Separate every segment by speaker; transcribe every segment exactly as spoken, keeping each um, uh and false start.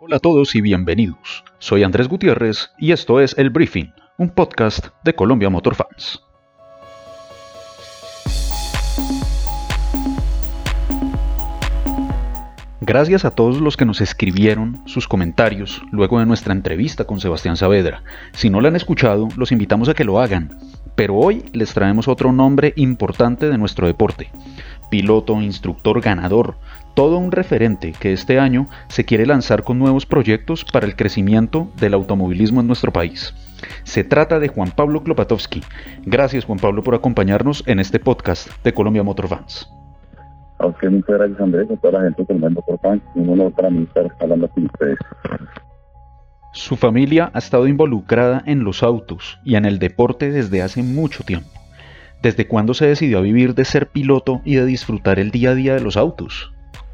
Speaker 1: Hola a todos y bienvenidos. Soy Andrés Gutiérrez y esto es El Briefing, un podcast de Colombia Motor Fans. Gracias a todos los que nos escribieron sus comentarios luego de nuestra entrevista con Sebastián Saavedra. Si no la han escuchado, los invitamos a que lo hagan. Pero hoy les traemos otro nombre importante de nuestro deporte. Piloto, instructor, ganador, todo un referente que este año se quiere lanzar con nuevos proyectos para el crecimiento del automovilismo en nuestro país. Se trata de Juan Pablo Klopatowski. Gracias, Juan Pablo, por acompañarnos en este podcast de Colombia Motor Fans.
Speaker 2: A usted muchas gracias, Andrés, a toda la gente de Colombia Motor Fans. Un honor para mí estar hablando con ustedes.
Speaker 1: Su familia ha estado involucrada en los autos y en el deporte desde hace mucho tiempo. ¿Desde cuándo se decidió a vivir de ser piloto y de disfrutar el día a día de los autos?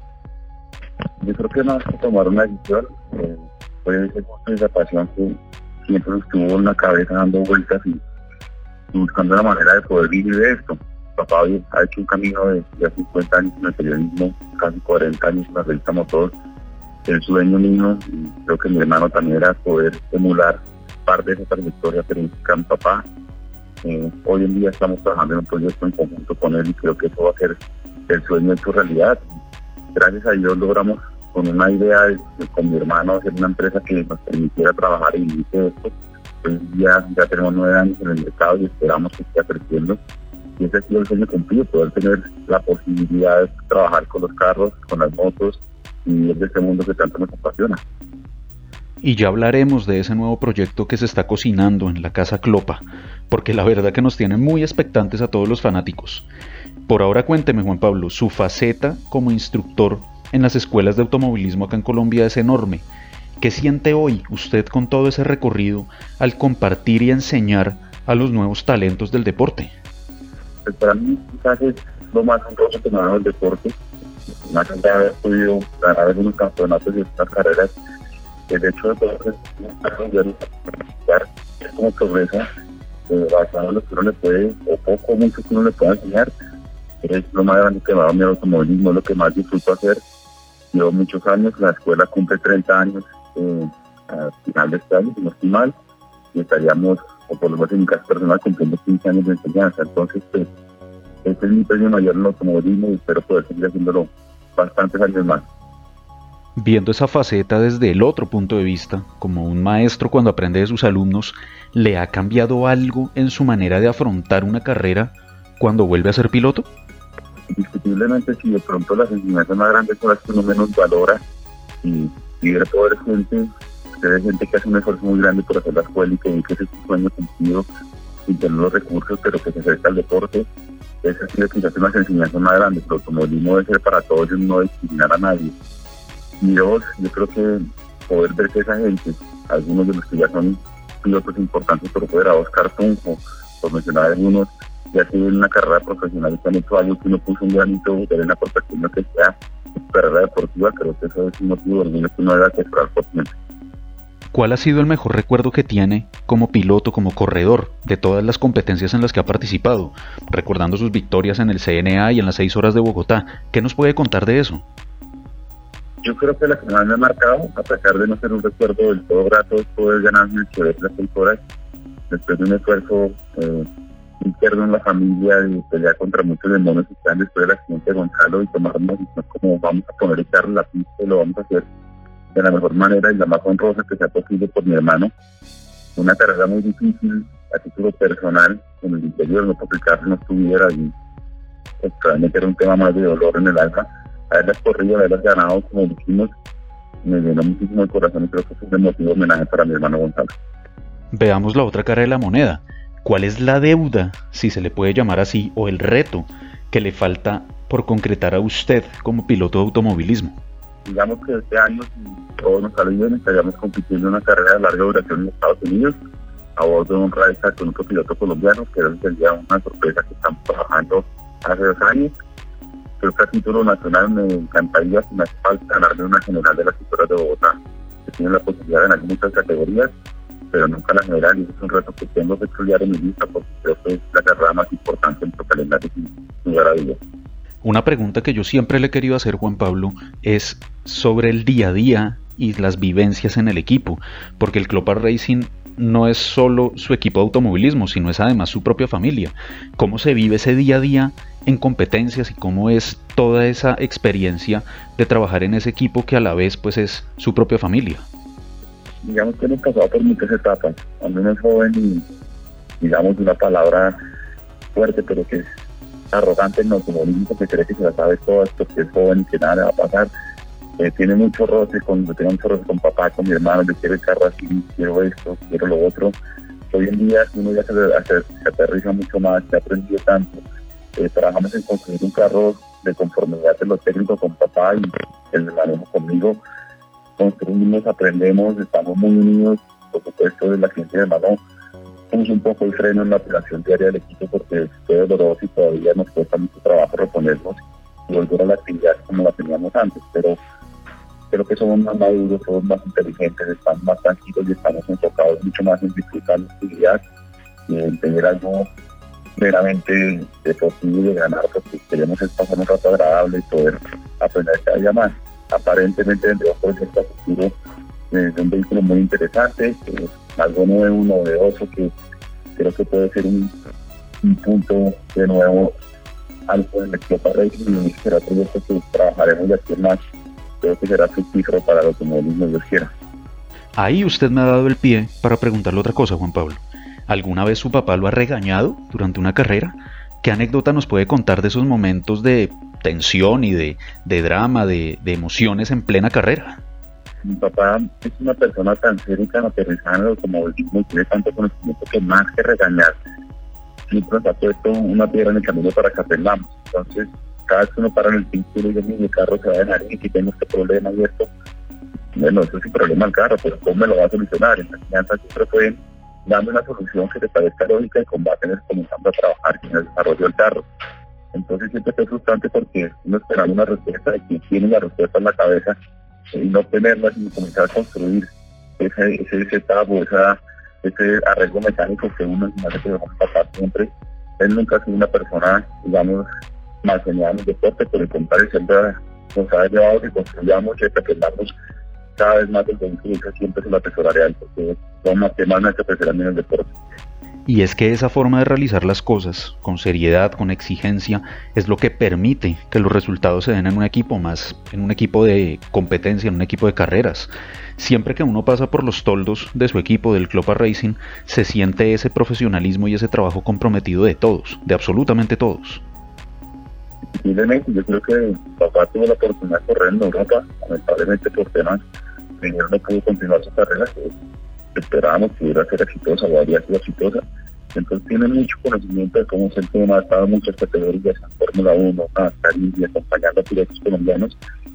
Speaker 2: Yo creo que no es tomar una decisión, eh, fue ese gusto y esa pasión que siempre estuvo en la cabeza dando vueltas y, y buscando la manera de poder vivir de esto. Papá ha hecho un camino de ya cincuenta años en el periodismo, casi cuarenta años en la revista Motor. El sueño mío, y creo que mi hermano también, era poder emular parte de esa trayectoria periodística de mi papá. Eh, hoy en día estamos trabajando en un proyecto en conjunto con él y creo que eso va a ser el sueño hecho realidad. Gracias a Dios logramos con una idea de, de, con mi hermano hacer una empresa que nos permitiera trabajar y vivir de esto. Hoy ya, ya tenemos nueve años en el mercado y esperamos que siga creciendo. Y ese ha sido el sueño cumplido, poder tener la posibilidad de trabajar con los carros, con las motos y vivir de este mundo que tanto nos apasiona.
Speaker 1: Y ya hablaremos de ese nuevo proyecto que se está cocinando en la Casa Klopa, porque la verdad que nos tiene muy expectantes a todos los fanáticos. Por ahora cuénteme, Juan Pablo, su faceta como instructor en las escuelas de automovilismo acá en Colombia es enorme. ¿Qué siente hoy usted con todo ese recorrido al compartir y enseñar a los nuevos talentos del deporte?
Speaker 2: Pues para mí quizás es lo más honroso que me ha dado el deporte, más allá de haber podido ganar algunos campeonatos y estas carreras. El hecho de poder es como progresa, eh, basado en lo que uno le puede, o poco o mucho que uno le pueda enseñar, es lo más grande que me ha dado mi automovilismo, es lo que más disfruto hacer. Llevo muchos años, la escuela cumple treinta años eh, a final de este año, si no estoy mal, y estaríamos, o por lo menos en mi caso personal, cumpliendo quince años de enseñanza. Entonces, pues, este es mi premio mayor en el automovilismo y espero poder seguir haciéndolo bastantes años más.
Speaker 1: Viendo esa faceta desde el otro punto de vista, como un maestro cuando aprende de sus alumnos, ¿le ha cambiado algo en su manera de afrontar una carrera cuando vuelve a ser piloto?
Speaker 2: Indiscutiblemente, si de pronto las enseñanzas más grandes son las que uno menos valora, y, y ver poder gente, ver gente que hace un esfuerzo muy grande por hacer la escuela y que ve que ese es su sueño cumplido sin tener los recursos, pero que se acerca al deporte, esa ha sido quizás una enseñanza más grande. El automovilismo debe ser para todos y no discriminar a nadie. Y dos, yo creo que poder ver que esa gente, algunos de los que ya son pilotos importantes por fuera, Oscar Tunjo, por mencionar algunos, ya tienen una carrera profesional y que han hecho algo que uno puso un granito de arena por pequeño que sea carrera deportiva, creo que eso es un motivo de orgullo que uno debe esperar por siempre.
Speaker 1: ¿Cuál ha sido el mejor recuerdo que tiene como piloto, como corredor, de todas las competencias en las que ha participado? Recordando sus victorias en el C N A y en las seis horas de Bogotá, ¿qué nos puede contar de eso?
Speaker 2: Yo creo que la que más me ha marcado, a pesar de no ser un recuerdo del todo grato, es poder ganarme el Chevette las seis horas, después de un esfuerzo eh, interno en la familia, de pelear contra muchos demonios que están después del accidente de Gonzalo y tomar una decisión como vamos a poner echarle la pista y lo vamos a hacer de la mejor manera y la más honrosa que sea posible por mi hermano. Una carrera muy difícil a título personal en el interior, no porque el carro no estuviera y pues, realmente era un tema más de dolor en el alma. Haberlas corrido, haberlas ganado como dijimos, me llenó muchísimo el corazón y creo que es un emotivo homenaje para mi hermano Gonzalo.
Speaker 1: Veamos la otra cara de la moneda. ¿Cuál es la deuda, si se le puede llamar así, o el reto que le falta por concretar a usted como piloto de automovilismo?
Speaker 2: Digamos que este año, si todo nos sale bien, estaríamos compitiendo en una carrera de larga duración en Estados Unidos, a bordo de un racetrack con otro piloto colombiano, que sería una sorpresa que estamos trabajando hace dos años. Creo que a título nacional me encantaría, si me hace falta, ganarme una general de las historias de Bogotá, que tiene la posibilidad de ganar muchas categorías, pero nunca la general, y es un reto que tengo que estudiar en mi lista porque creo que es la carrera más importante en nuestro calendario, sin lugar a dudas.
Speaker 1: Una pregunta que yo siempre le he querido hacer, Juan Pablo, es sobre el día a día y las vivencias en el equipo, porque el Clopar Racing no es solo su equipo de automovilismo, sino es además su propia familia. ¿Cómo se vive ese día a día en competencias y cómo es toda esa experiencia de trabajar en ese equipo que a la vez pues es su propia familia?
Speaker 2: Digamos que hemos pasado por muchas etapas. Cuando uno es joven y, digamos, una palabra fuerte, pero que es arrogante en el automovilismo, que cree que se la sabe todas porque es joven y que nada le va a pasar. Eh, tiene mucho roce con, tiene mucho roce con papá, con mi hermano, le quiero el carro así, quiero esto, quiero lo otro. Hoy en día uno ya se, se, se aterriza mucho más, se ha aprendido tanto. Eh, trabajamos en construir un carro de conformidad de lo técnico con papá y el manejo conmigo. Construimos, aprendemos, estamos muy unidos, por supuesto, de la gente de mano. Somos un poco el freno en la operación diaria del equipo porque es doloroso y todavía nos cuesta mucho trabajo reponernos y volver a la actividad como la teníamos antes, pero creo que somos más maduros, somos más inteligentes, estamos más tranquilos y estamos enfocados mucho más en disfrutar la actividad y en tener algo meramente deportivo y de ganar, porque queremos es pasar un rato agradable y poder aprender cada día más. Aparentemente vendría por el futuro eh, de un vehículo muy interesante, eh, algo nuevo, novedoso, que creo que puede ser un, un punto de nuevo algo en el Clopar Racing y será proyecto que trabajaremos de aquí en más. Creo que será fructífero para el automovilismo, Dios quiera.
Speaker 1: Ahí usted me ha dado el pie para preguntarle otra cosa, Juan Pablo. ¿Alguna vez su papá lo ha regañado durante una carrera? ¿Qué anécdota nos puede contar de esos momentos de tensión y de, de drama, de, de emociones en plena carrera?
Speaker 2: Mi papá es una persona tan seria y tan aterrizada en el automovilismo y tiene tanto conocimiento que más que regañar, siempre nos ha puesto una piedra en el camino para que aprendamos. Entonces, cada vez que uno para en el vínculo y dice, mi carro se va a dejar y si tengo este problema y esto, bueno, eso es un problema al carro, pero ¿cómo me lo va a solucionar? En la enseñanza siempre pueden darme una solución que te parezca lógica y combaten es comenzando a trabajar en el desarrollo del carro. Entonces siempre es frustrante porque uno esperando una respuesta de quien tiene la respuesta en la cabeza y no tenerla y comenzar a construir ese, ese, ese tabo, esa, ese arreglo mecánico que uno hace que dejó pasar siempre. Él nunca ha sido una persona, digamos, más genial en el deporte, pero el contrario siempre nos ha llevado que construyamos y que aprendamos cada vez más del vehículo y siempre es la atesoraría él, porque son más que más nuestra apreciación en el deporte.
Speaker 1: Y es que esa forma de realizar las cosas, con seriedad, con exigencia, es lo que permite que los resultados se den en un equipo más, en un equipo de competencia, en un equipo de carreras. Siempre que uno pasa por los toldos de su equipo, del Clopar Racing, se siente ese profesionalismo y ese trabajo comprometido de todos, de absolutamente todos.
Speaker 2: Posiblemente, yo creo que mi papá tuvo la oportunidad de correr en Europa, lamentablemente por temas, primero no pudo continuar su carrera, que esperábamos que iba a ser exitosa o habría sido exitosa. Entonces tiene mucho conocimiento de cómo es el tema, ha estado en muchas categorías, en Fórmula uno, NASCAR y acompañando a pilotos colombianos.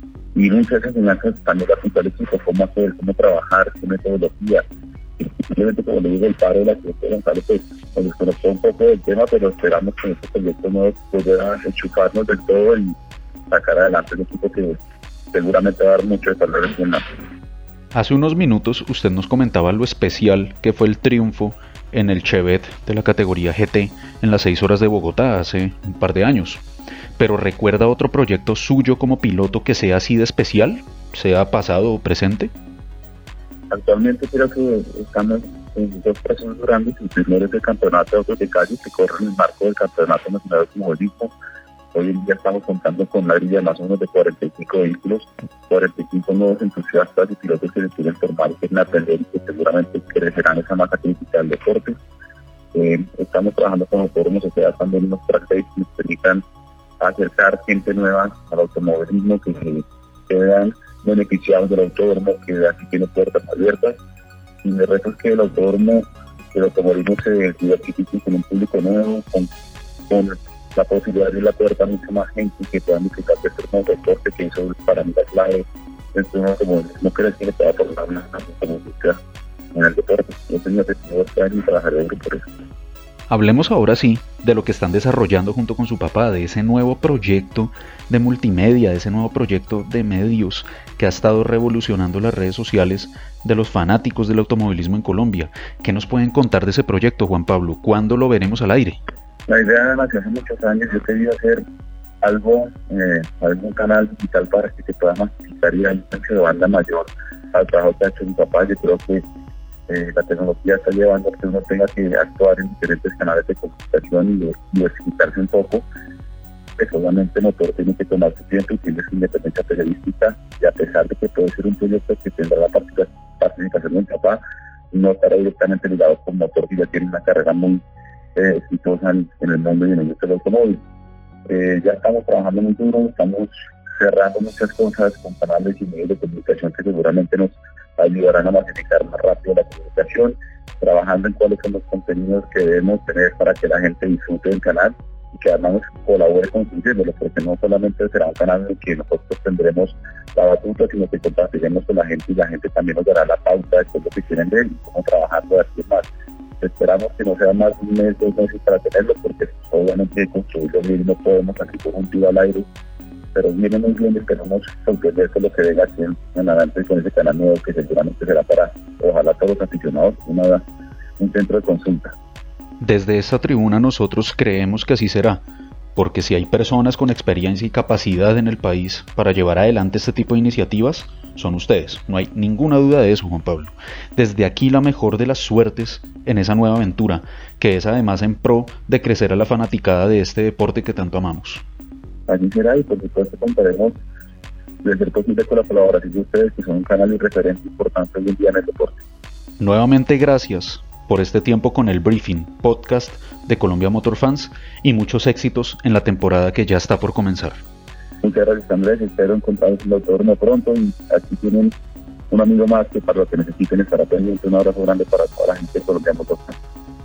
Speaker 2: Y muchas enseñanzas también la puntual equipo, cómo hacer, cómo trabajar, qué metodología. Y simplemente, como le digo, el paro de la ciudad de Gonzalo, pues nos desconectó un poco del tema, pero esperamos que en este proyecto no pueda enchufarnos del todo y sacar adelante un equipo que seguramente va a dar mucho de valor en la.
Speaker 1: Hace unos minutos usted nos comentaba lo especial que fue el triunfo en el Chevette de la categoría G T en las seis horas de Bogotá hace un par de años. Pero ¿recuerda otro proyecto suyo como piloto que sea así de especial? ¿Sea pasado o presente?
Speaker 2: Actualmente creo que estamos en dos procesos grandes. El primero es el campeonato de autos de calle que corre en el marco del Campeonato Nacional de Automovilismo. Hoy en día estamos contando con una grilla más o menos de cuarenta y cinco vehículos, cuarenta y cinco nuevos entusiastas y pilotos que se quieren formar y quieren aprender y que seguramente crecerán esa masa crítica del deporte. Eh, estamos trabajando con autónomos, o sea, también unos track days que nos permitan acercar gente nueva al automovilismo, que se quedan beneficiados del autódromo, que así tiene puertas abiertas. Y el reto es que el autódromo, el automovilismo se diversifique con un público nuevo, con, con la posibilidad de abrir la puerta a mucha más gente que puedan disfrutar de este nuevo deporte que hizo para mí la clave. Entonces uno como no crece que pueda formar una industria en el deporte. Yo tengo objetivo este año y trabajaré duro por eso.
Speaker 1: Hablemos ahora sí de lo que están desarrollando junto con su papá, de ese nuevo proyecto de multimedia, de ese nuevo proyecto de medios que ha estado revolucionando las redes sociales de los fanáticos del automovilismo en Colombia. ¿Qué nos pueden contar de ese proyecto, Juan Pablo? ¿Cuándo lo veremos al aire?
Speaker 2: La idea nació hace muchos años. Yo quería hacer algo, eh, algún canal digital para que se pueda masificar y dar un ancho de banda mayor al trabajo que ha hecho mi papá. Yo creo que eh, la tecnología está llevando a que uno tenga que actuar en diferentes canales de comunicación y diversificarse un poco. Pues obviamente Motor tiene que tomar su tiempo y tiene su independencia periodística, y a pesar de que puede ser un proyecto que tendrá la participación de mi papá, no estará directamente ligado con Motor, que ya tiene una carrera muy eh, exitosa en, en el mundo y en el industria del automóvil. Eh, ya estamos trabajando muy duro, estamos cerrando muchas cosas con canales y medios de comunicación que seguramente nos ayudarán a masificar más rápido la comunicación, trabajando en cuáles son los contenidos que debemos tener para que la gente disfrute del canal y que además colabore construyéndolo, porque no solamente será un canal en el que nosotros tendremos la batuta, sino que compartiremos con la gente y la gente también nos dará la pauta de qué es lo que quieren ver y cómo trabajando así más. Esperamos que no sea más de un mes, dos meses para tenerlo, porque obviamente hay que construirlo bien y no podemos aquí por un tiro al aire, pero viene muy bien y esperamos sorprender con lo que venga aquí en, en adelante con ese canal nuevo que seguramente será para, ojalá, todos los aficionados, una, un centro de consulta.
Speaker 1: Desde esta tribuna nosotros creemos que así será, porque si hay personas con experiencia y capacidad en el país para llevar adelante este tipo de iniciativas, son ustedes. No hay ninguna duda de eso, Juan Pablo. Desde aquí la mejor de las suertes en esa nueva aventura, que es además en pro de crecer a la fanaticada de este deporte que tanto amamos.
Speaker 2: Así será, y por supuesto contaremos de ser posible con la colaboración de ustedes, que son un canal y referente importante hoy en día en el deporte.
Speaker 1: Nuevamente gracias por este tiempo con el Briefing, podcast de Colombia Motor Fans, y muchos éxitos en la temporada que ya está por comenzar.
Speaker 2: Muchas gracias, Andrés, espero encontrarnos en el autódromo pronto, y aquí tienen un amigo más que para lo que necesiten estará pendiente. Un abrazo grande para toda la gente de Colombia Motor Fans.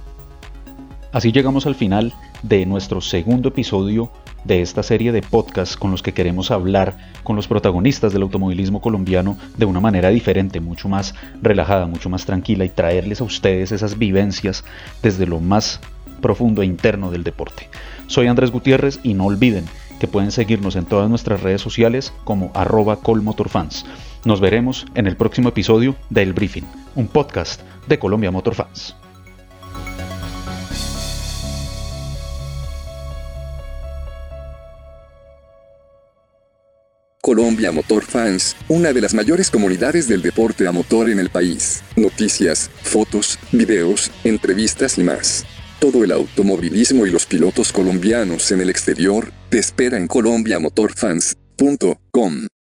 Speaker 1: Así llegamos al final de nuestro segundo episodio de esta serie de podcasts con los que queremos hablar con los protagonistas del automovilismo colombiano de una manera diferente, mucho más relajada, mucho más tranquila, y traerles a ustedes esas vivencias desde lo más profundo e interno del deporte. Soy Andrés Gutiérrez y no olviden que pueden seguirnos en todas nuestras redes sociales como arroba colmotorfans. Nos veremos en el próximo episodio de El Briefing, un podcast de Colombia Motor Fans.
Speaker 3: Colombia Motor Fans, una de las mayores comunidades del deporte a motor en el país. Noticias, fotos, videos, entrevistas y más. Todo el automovilismo y los pilotos colombianos en el exterior te espera en colombia motor fans punto com.